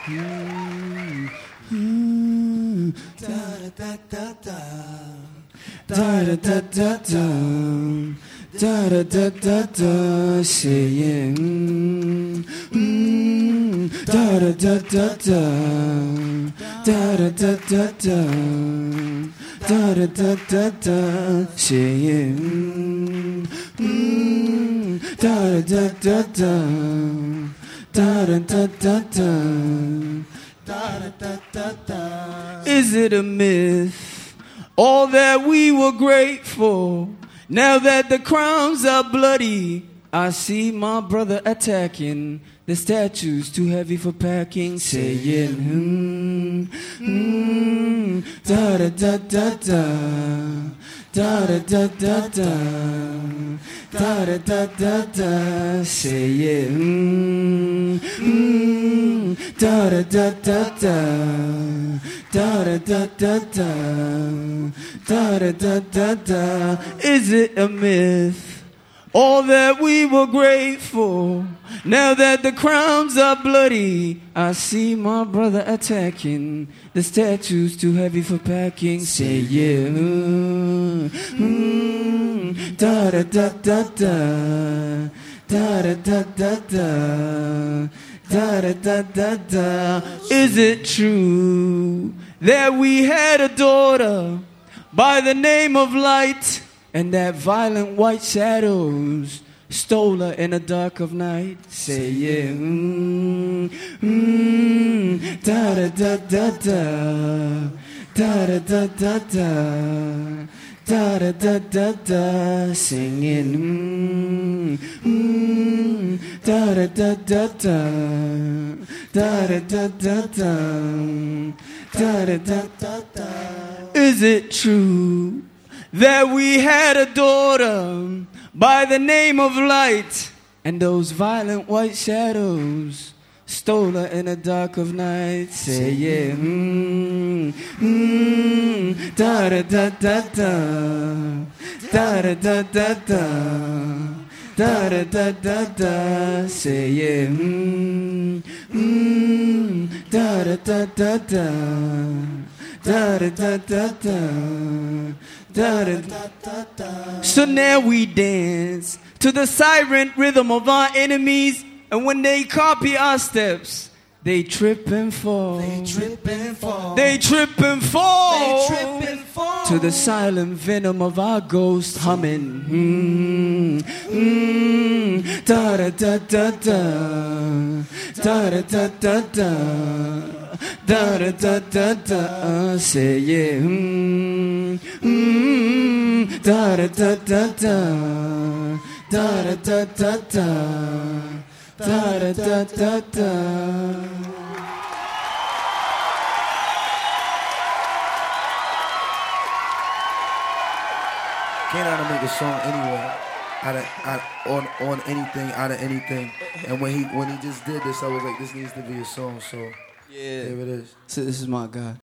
Da da da da da da da da da da da da da saying da da da da da da da da da da da da da da saying da da da da da da da da da. Is it a myth? All that we were grateful. Now that the crowns are bloody, I see my brother attacking. The statue's too heavy for packing. Saying, da da da da da, da da da da da, da da da da da. Saying, da da da da da, da da da da da, da da da da da. Is it a myth? All that we were grateful. Now that the crowns are bloody, I see my brother attacking. The statue's too heavy for packing. Say yeah, da da da da da, da da da da da, da da da da da. Is it true that we had a daughter by the name of Light, and that violent white shadows stole her in the dark of night? Say yeah, da da da da da, da da da da da, da da da da da, singing, da da da da da, da da da da da, da da da da da. Is it true that we had a daughter by the name of Light, and those violent white shadows stole her in the dark of night? Say yeah, da da da da da, da da da da da, da da da da da. Say yeah, da da da da da, da da da da da. Da, da, da, da, da. So now we dance to the silent rhythm of our enemies, and when they copy our steps, they trip and fall. They trip and fall. They trip and fall. They trip and fall. To the silent venom of our ghost humming. Da da da da da, da da da da da, da da da da da. Say yeah, da da da da da, da da da da da, da da da da da. K-Nine to make a song anywhere, on anything, out of anything. And when he just did this, I was like, this needs to be a song. So Yeah, here it is. So this is my God.